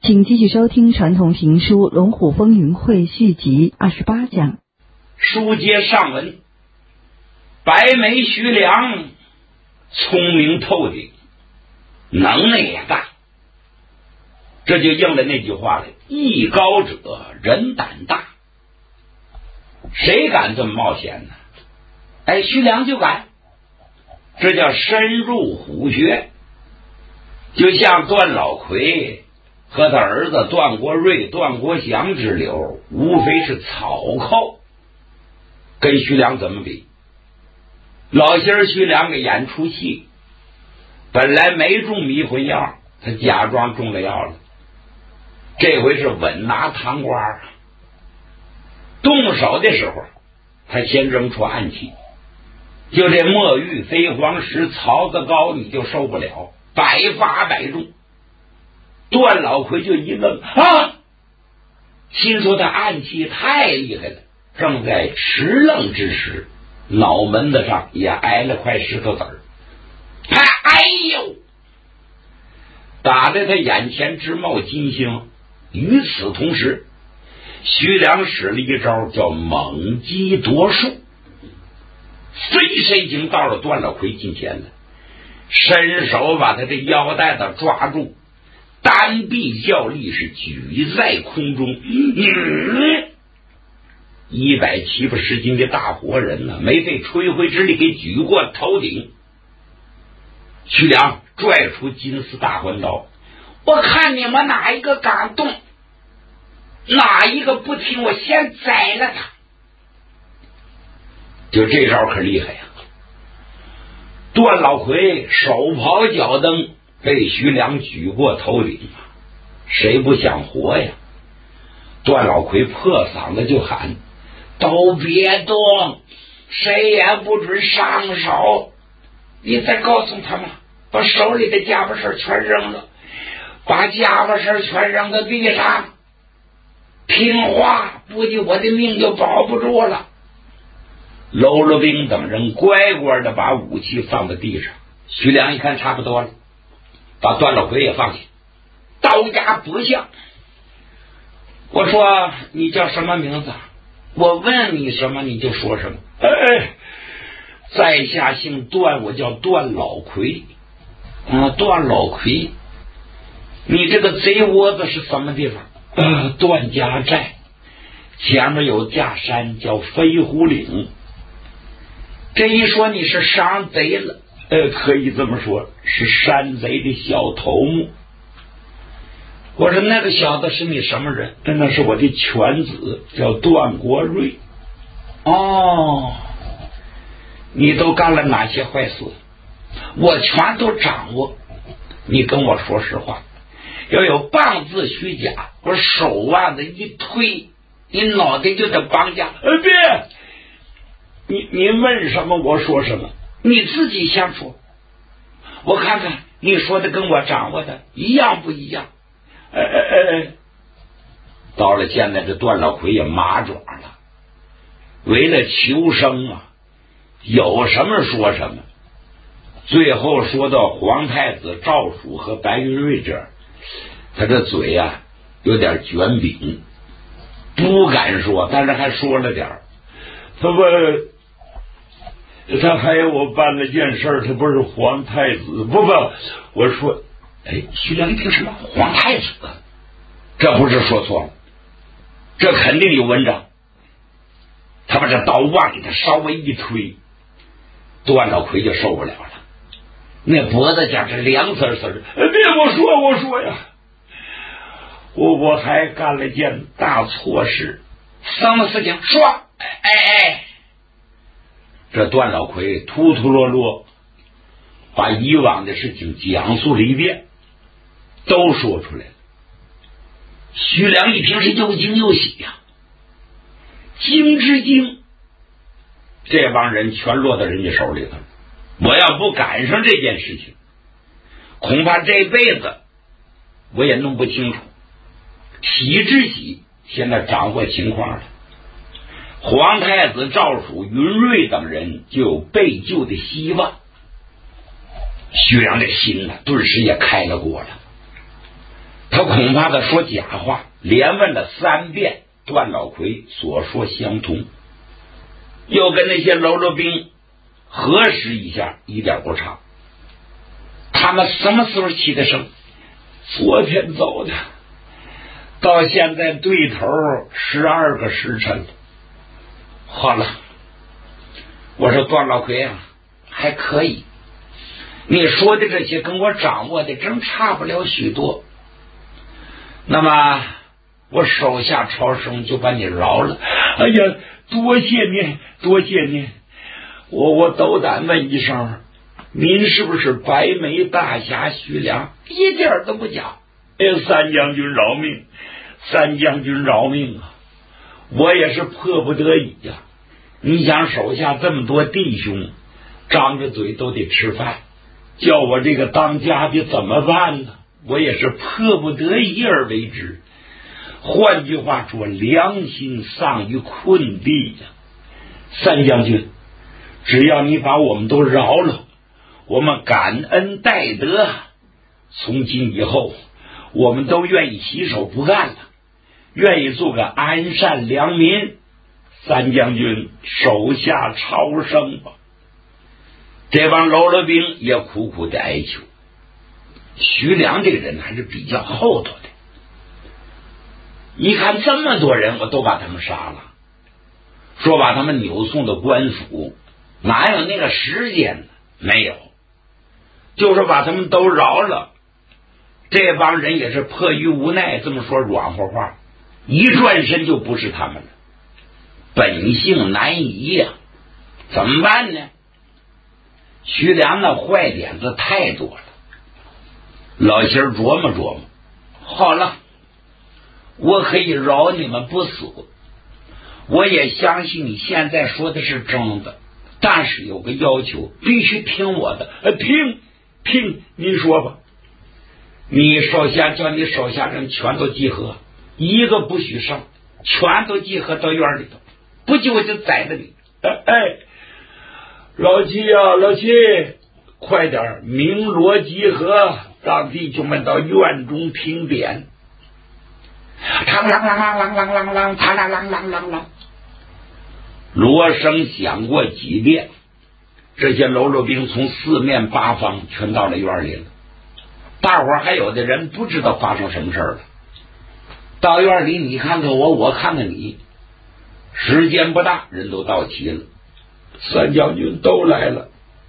请继续收听传统评书《龙虎风云会》续集28讲。 书接上文，白眉徐良聪明透顶，能耐也大，这就应了那句话了：艺高者人胆大。谁敢这么冒险呢？徐良就敢，这叫深入虎穴。就像段老魁和他儿子段国瑞、段国祥之流，无非是草寇，跟徐良怎么比？老仙儿徐良给演出戏，本来没中迷魂药，他假装中了药了，这回是稳拿糖瓜。动手的时候，他先扔出暗器，就这墨玉、飞黄石、曹子高，你就受不了，百发百中。段老魁就一愣啊，心说他暗器太厉害了。正在迟愣之时，脑门子上也挨了块石头子儿，哎呦，打在他眼前直冒金星。与此同时，徐良使了一招叫猛击夺术，飞身已经到了段老魁近前了，伸手把他的腰带子抓住，单臂较力是举在空中，170斤的大活人呢，没费吹灰之力给举过头顶。徐良拽出金丝大环刀，我看你们哪一个敢动，哪一个不听，我先宰了他。就这招可厉害呀！段老魁手刨脚蹬，被徐良举过头顶，谁不想活呀？段老魁破嗓子就喊：都别动，谁也不准上手。你再告诉他们，把手里的家伙事全扔了，把家伙事全扔到地上，听话，不然我的命就保不住了。喽啰兵等人乖乖的把武器放在地上。徐良一看差不多了，把段老魁也放下，刀牙搏向。我说你叫什么名字？我问你什么你就说什么。在下姓段，我叫段老魁。段老魁，你这个贼窝子是什么地方？段家寨前面有架山叫飞虎岭。这一说你是山贼了，可以这么说，是山贼的小头目。我说那个小子是你什么人？那是我的犬子，叫段国瑞。哦，你都干了哪些坏事？我全都掌握。你跟我说实话，要有半字虚假，我手腕子一推，你脑袋就得绑架。别，你问什么我说什么，你自己先说，我看看你说的跟我掌握的一样不一样。到了现在，这段老魁也麻爪了，为了求生啊，有什么说什么。最后说到皇太子赵曙和白云瑞这儿，他这嘴啊有点卷饼，不敢说，但是还说了点儿。他还有我办了件事，他不是皇太子。不，我说徐良一听什么皇太子，这不是说错了，这肯定有文章。他把这刀往给他稍微一推，段老魁就受不了了，那脖子讲是凉丝丝的。别，我说呀，我还干了件大错事。什么事情？说。这段老魁突突落落把以往的事情讲述了一遍，都说出来了。徐良一听是又惊又喜呀，惊之惊，这帮人全落到人家手里头了。我要不赶上这件事情，恐怕这辈子我也弄不清楚。喜之喜，现在掌握情况了，皇太子赵曙、云瑞等人就有被救的希望。徐良的心呢，顿时也开了锅了。他他恐怕他说假话，连问了3遍，段老奎所说相同，又跟那些喽啰兵核实一下，一点不差。他们什么时候起的身？昨天走的，到现在对头12个时辰了。好了，我说段老奎啊，还可以，你说的这些跟我掌握的真差不了许多。那么我手下超生就把你饶了。哎呀，多谢您，多谢您。我斗胆问一声，您是不是白眉大侠徐良？一点都不假。哎呀，三将军饶命，三将军饶命啊！我也是迫不得已呀。你想手下这么多弟兄，张着嘴都得吃饭，叫我这个当家的怎么办呢？我也是迫不得已而为之。换句话说，良心丧于困地呀。三将军，只要你把我们都饶了，我们感恩戴德，从今以后我们都愿意洗手不干了，愿意做个安善良民。三将军手下超生吧。这帮喽啰兵也苦苦的哀求。徐良这个人还是比较厚道的，一看这么多人我都把他们杀了，说把他们扭送到官府，哪有那个时间呢？没有，就是把他们都饶了。这帮人也是迫于无奈，这么说软和话，一转身就不是他们了。本性难移呀，怎么办呢？徐良那坏点子太多了。老仙儿琢磨琢磨，好了，我可以饶你们不死，我也相信你现在说的是真的，但是有个要求，必须听我的。听，您说吧。你手下叫你手下人全都集合，一个不许剩，全都集合到院里头，不就我就宰了你。老七啊，老七，快点鸣锣集合，让弟兄们到院中听典。嘡啷啷啷啷啷啷啷，嘡啷啷啷啷啷，锣声响过几遍，这些喽啰兵从四面八方全到了院里了。大伙儿还有的人不知道发生什么事了，到院里你看看我，我看看你，时间不大，人都到齐了，三将军都来了。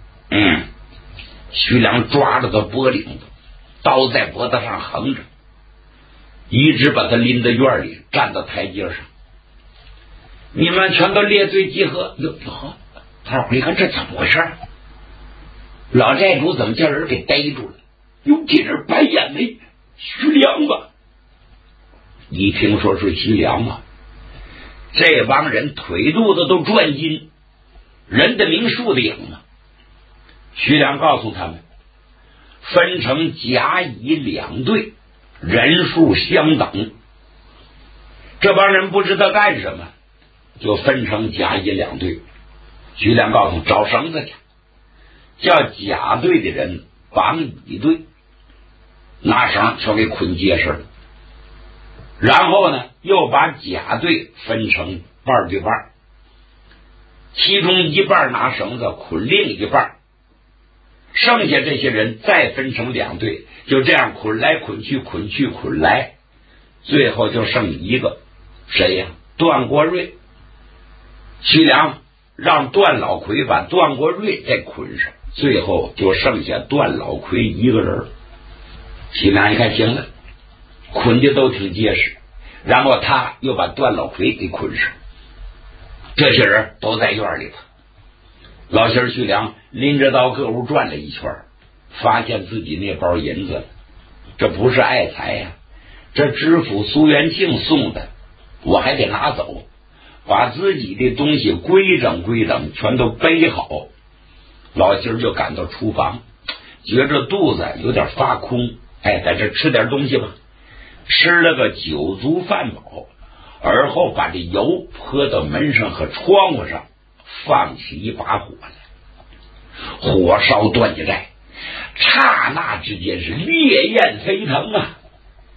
徐良抓着他脖领子，刀在脖子上横着，一直把他拎到院里，站到台阶上。你们全都列队集合。哟，大伙儿一看这怎么回事？老寨主怎么叫人给逮住了？哟，这人白眼眉，徐良吧？一听说是徐良啊，这帮人腿肚子都转筋，人的名树的影啊。徐良告诉他们，分成甲乙2队，人数相等。这帮人不知道干什么，就分成甲乙2队。徐良告诉找绳子去，叫甲队的人绑乙队，拿绳全给捆结实了。然后呢，又把甲队分成半对半，其中一半拿绳子捆另一半，剩下这些人再分成2队，就这样捆来捆去，捆去捆来，最后就剩一个，谁呀？段国瑞。徐良让段老奎把段国瑞再捆上，最后就剩下段老奎一个人。徐良一看行了，捆的都挺结实，然后他又把段老奎给捆上。这些人都在院里头。老仙徐良拎着刀各屋转了一圈，发现自己那包银子了。这不是爱财呀，这知府苏元庆送的，我还得拿走，把自己的东西规整规整，全都背好。老仙就赶到厨房，觉着肚子有点发空，在这吃点东西吧。吃了个酒足饭饱，而后把这油泼到门上和窗户上，放起一把火来，火烧断家寨，刹那之间是烈焰飞腾啊！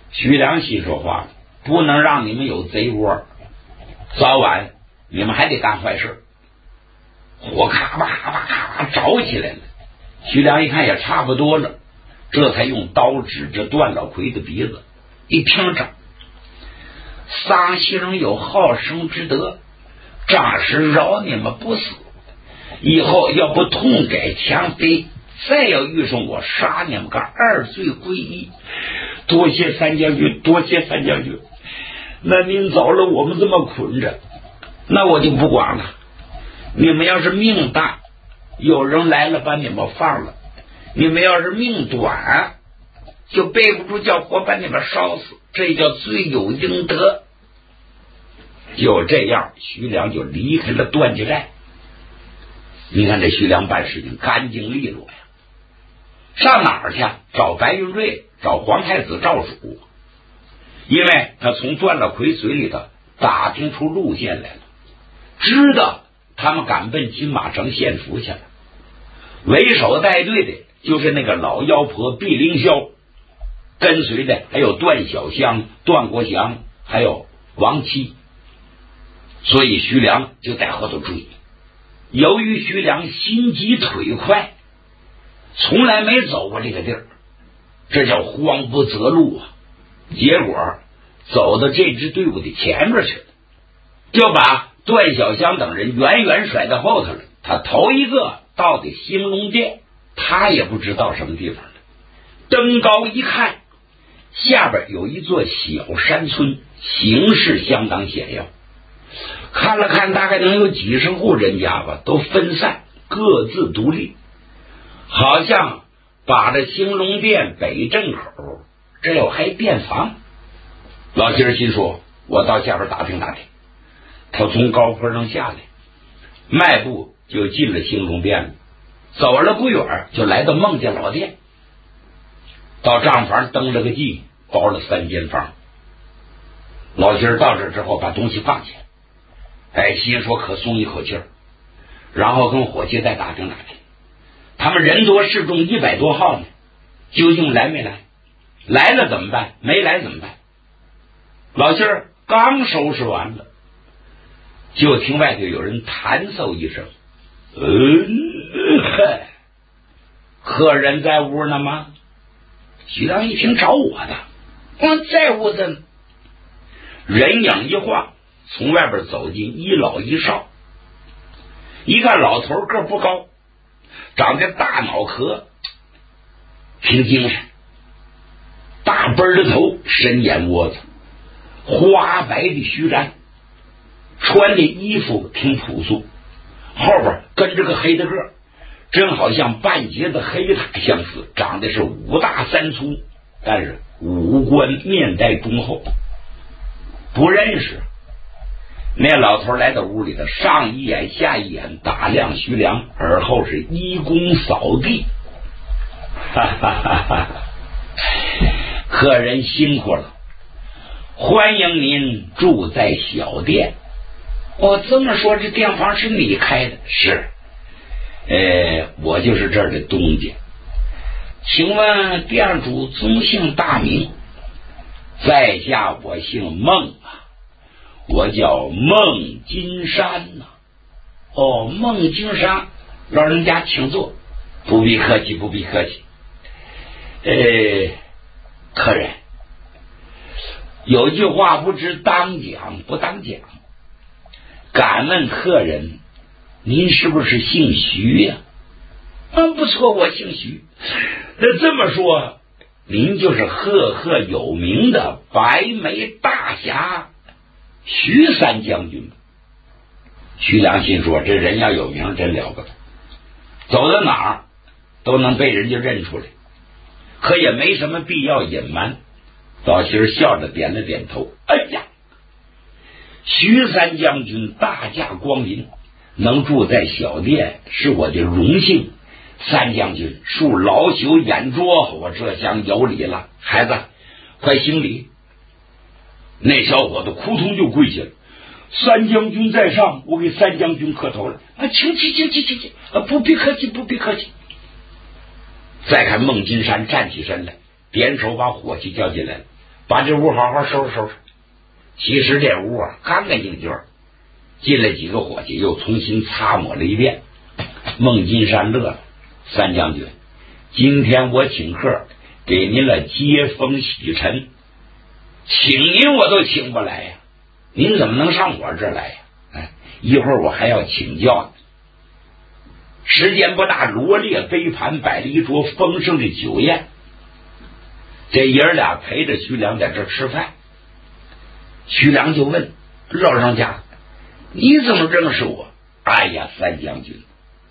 徐良心说话了，不能让你们有贼窝，早晚你们还得干坏事。火咔吧咔吧咔吧着起来了。徐良一看也差不多了，这才用刀指着段老奎的鼻子，一听着，丧西人有好生之德，仗是饶你们不死，以后要不痛改前非，再要遇上我，杀你们个二罪归一。多谢三将军，多谢三将军。那您走了，我们这么捆着，那我就不管了。你们要是命大，有人来了把你们放了；你们要是命短，就背不住叫火把你们烧死，这叫罪有应得。就这样，徐良就离开了段家寨。你看这徐良办事情干净利落呀。上哪儿去？找白云瑞，找皇太子赵曙，因为他从段老奎嘴里头打听出路线来了，知道他们赶奔金马城献俘去了。为首带队的就是那个老妖婆毕凌霄，跟随的还有段小香、段国祥，还有王七。所以徐良就在后头追。由于徐良心急腿快，从来没走过这个地儿，这叫慌不择路啊！结果走到这支队伍的前面去了，就把段小香等人远远甩在后头了。他头一个到的兴隆殿，他也不知道什么地方了。登高一看，下边有一座小山村，形势相当险要。看了看，大概能有几十户人家吧，都分散，各自独立，好像把这兴隆殿北正口这有还殿房。老七儿心说，我到下边打听打听。他从高坡上下来，迈步就进了兴隆殿了。走了不远，就来到孟家老店，到账房登了个记，包了3间房。老七儿到这之后，把东西放下，心说可松一口气儿，然后跟伙计再打听打听，他们人多势众100多号呢，究竟来没来？来了怎么办？没来怎么办？老七儿刚收拾完了，就听外头有人弹奏一声，客人在屋呢吗？徐良一听，找我的，在屋子呢。人影一晃，从外边走进一老一少。一看老头个不高，长得大脑壳，挺精神，大奔的头，深眼窝子，花白的须髯，穿的衣服挺朴素，后边跟着个黑的个，真好像半截的黑塔相似，长得是5大3粗，但是五官面带忠厚。不认识。那老头来到屋里头，上一眼下一眼打量徐良，而后是一躬扫地。哈哈哈哈，客人辛苦了，欢迎您住在小店。这么说这店房是你开的？是。我就是这儿的东家。请问店主宗姓大名？在下我姓孟啊，我叫孟金山呐。孟金山，老人家请坐。不必客气，不必客气。客人，有句话不知当讲不当讲，敢问客人，您是不是姓徐呀？不错，我姓徐。这么说，您就是赫赫有名的白眉大侠徐三将军。徐良心说，这人要有名真了不得，走到哪儿都能被人家认出来，可也没什么必要隐瞒。老七儿笑着点了点头。哎呀，徐三将军大驾光临，能住在小店是我的荣幸。三将军恕老朽眼拙，我这厢有礼了。孩子，快行礼。那小伙子扑通就跪下了。三将军在上，我给三将军磕头了。请，不必客气，不必客气。再看孟金山站起身来，点手把伙计叫进来了。 把这屋好好收拾收拾。其实这屋啊干干净净，进来几个伙计又重新擦抹了一遍。孟金山乐了，三将军，今天我请客给您了接风洗尘，请您我都请不来呀，您怎么能上我这儿来呀？哎，一会儿我还要请教呢。时间不大，罗列杯盘，摆了一桌丰盛的酒宴。这爷儿俩陪着徐良在这吃饭。徐良就问老人家，你怎么认识我？哎呀，三将军，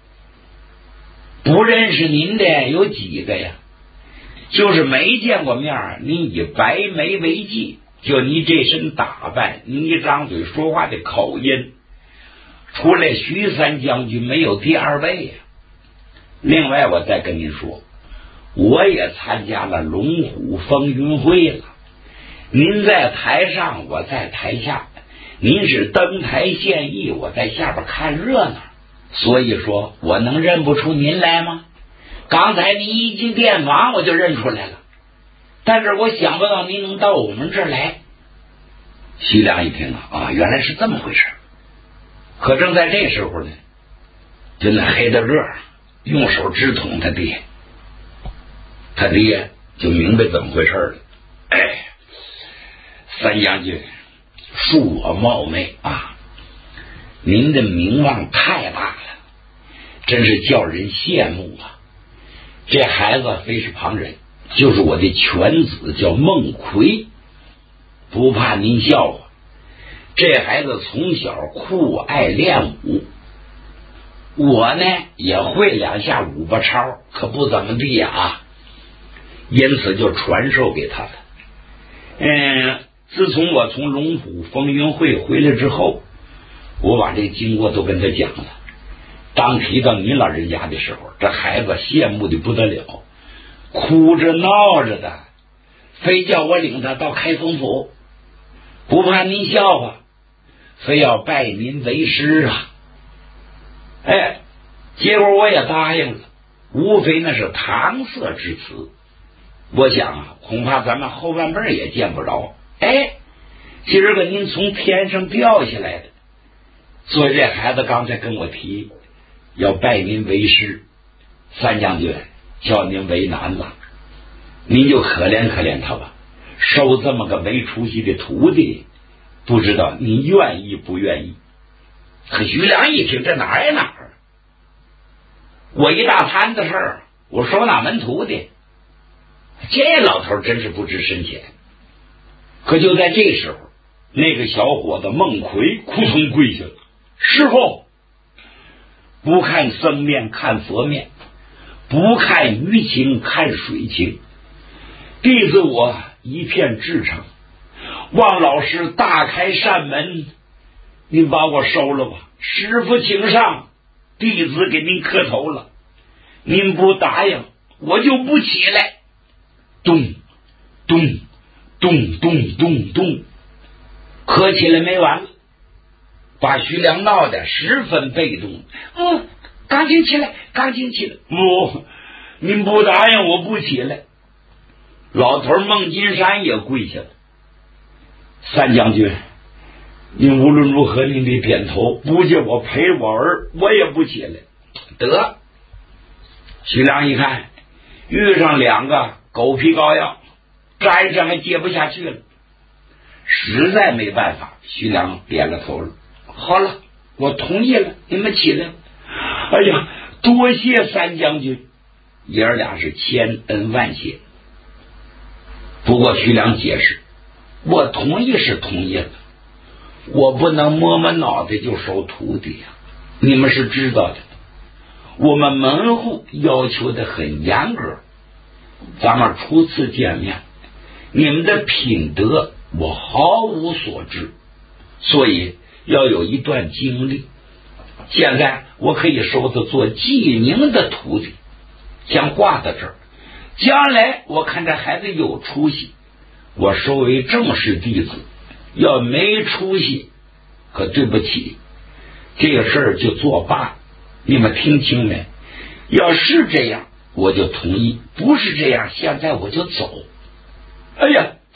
不认识您的有几个呀？就是没见过面，您以白眉为记，就你这身打扮，你一张嘴说话的口音，除了徐三将军没有第二位呀。另外我再跟您说，我也参加了龙虎风云会了，您在台上，我在台下，您是登台献艺，我在下边看热闹，所以说我能认不出您来吗？刚才您一进店房我就认出来了，但是我想不到您能到我们这儿来。徐良一听啊，原来是这么回事。可正在这时候呢，就那黑大个用手直捅他爹，他爹就明白怎么回事了。哎，三将军，恕我冒昧啊，您的名望太大了，真是叫人羡慕啊。这孩子非是旁人，就是我的犬子，叫孟奎，不怕您笑话。这孩子从小酷爱练武，我呢也会两下武八超，可不怎么地啊，因此就传授给他了。自从我从龙虎风云会回来之后，我把这个经过都跟他讲了。当提到您老人家的时候，这孩子羡慕的不得了，哭着闹着的，非叫我领他到开封府，不怕您笑话，非要拜您为师啊。哎，结果我也答应了，无非那是搪塞之词。我想啊，恐怕咱们后半辈也见不着。哎，今儿个您从天上掉下来的，所以这孩子刚才跟我提要拜您为师，三将军叫您为难了，您就可怜可怜他吧，收这么个没出息的徒弟，不知道您愿意不愿意。可徐良一听，这哪儿呀哪儿，我一大摊子事儿，我收哪门徒弟？这老头真是不知深浅。可就在这时候，那个小伙子孟奎扑通跪下了，师傅，不看僧面看佛面，不看鱼情看水情，弟子我一片至诚，望老师大开善门，您把我收了吧，师傅请上，弟子给您磕头了，您不答应我就不起来。咚咚咚咚咚咚，磕起来没完了，把徐良闹得十分被动。赶紧起来，赶紧起来！不，您不答应我不起来。老头孟金山也跪下了。三将军，您无论如何您得点头，不叫我陪我儿，我也不起来。得，徐良一看遇上两个狗皮膏药，沾上还接不下去了，实在没办法，徐良点了头了。好了，我同意了，你们起来。哎呀，多谢三将军，爷儿俩是千恩万谢。不过徐良解释，我同意是同意了，我不能摸摸脑袋就收徒弟呀，你们是知道的，我们门户要求的很严格，咱们初次见面，你们的品德我毫无所知，所以要有一段经历。现在我可以收他做记名的徒弟，先挂在这儿，将来我看这孩子有出息，我收为正式弟子，要没出息，可对不起，这个事儿就作罢。你们听清没？要是这样我就同意，不是这样现在我就走。哎呀，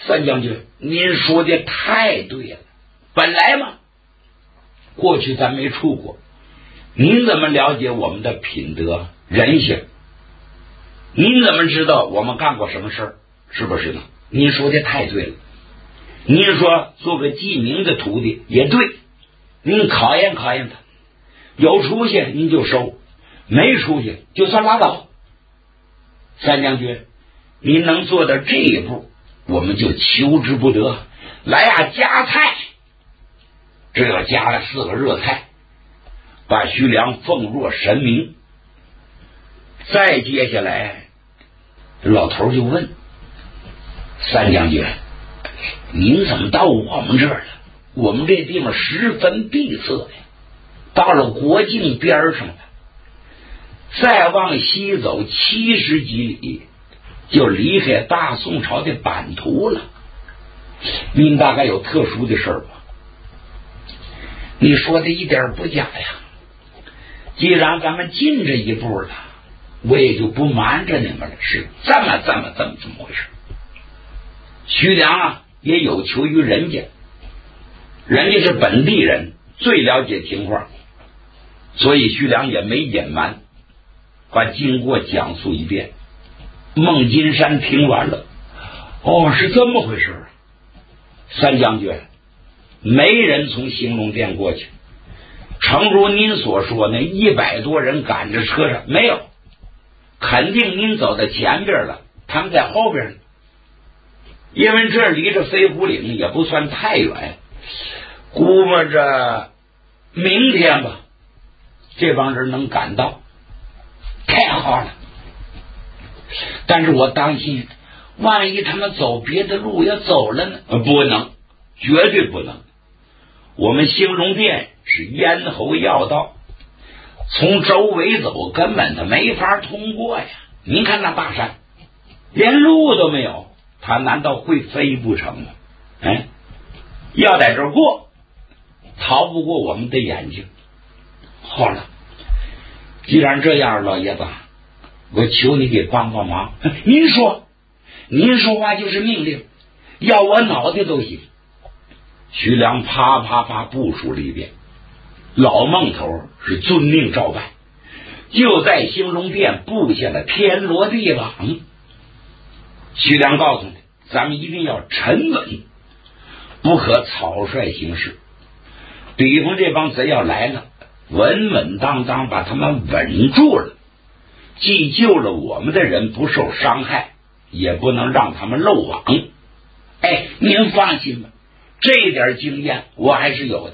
三将军，您说的太对了。本来嘛，过去咱没处过，您怎么了解我们的品德人性？您怎么知道我们干过什么事儿？是不是呢？您说的太对了。您说做个记名的徒弟也对，您考验考验他，有出息您就收，没出息就算拉倒。三将军，您能做到这一步，我们就求之不得。来呀，加菜！这又加了4个热菜，把徐良奉若神明。再接下来，老头就问三将军，您怎么到我们这儿了？我们这地方十分闭塞呀，到了国境边上了，再往西走70几里，就离开大宋朝的版图了。您大概有特殊的事儿吧？你说的一点不假呀。既然咱们进这一步了，我也就不瞒着你们了，是这么回事。徐良啊，也有求于人家，人家是本地人，最了解情况，所以徐良也没隐瞒，把经过讲述一遍。孟金山听完了，哦，是这么回事。三将军，没人从兴隆殿过去，诚如您所说，那100多人赶着车上没有，肯定您走在前边了，他们在后边呢。因为这离着飞虎岭也不算太远，估摸着明天吧，这帮人能赶到，太好了。但是我当心，万一他们走别的路也走了呢？不能，绝对不能。我们兴隆殿是咽喉要道，从周围走根本他没法通过呀。您看那大山，连路都没有，他难道会飞不成吗？要在这儿过，逃不过我们的眼睛。好了，既然这样，老爷子，我求你给帮帮忙。您说话就是命令，要我脑袋都行。徐良啪啪啪部署了一遍，老孟头是遵命照办，就在兴隆殿布下了天罗地网。徐良告诉你，咱们一定要沉稳，不可草率行事。比方这帮贼要来了，稳稳当当把他们稳住了，既救了我们的人不受伤害，也不能让他们漏网。您放心吧，这点经验我还是有的。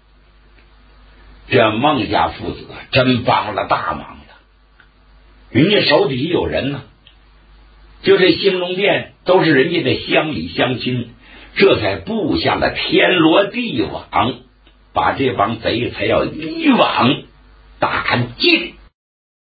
这孟家父子真帮了大忙了，人家手底下有人呢，就这兴隆殿都是人家的乡里乡亲，这才布下了天罗地网，把这帮贼才要一网打尽。